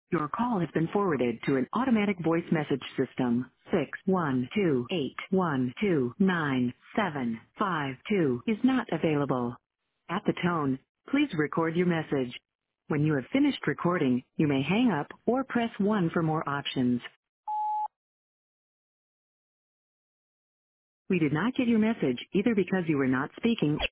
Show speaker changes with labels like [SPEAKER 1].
[SPEAKER 1] Your call has been forwarded to an automatic voice message system. 61281299752 is not available. At the tone, please record your message. When you have finished recording, you may hang up or press 1 for more options. We did not get your message either because you were not speaking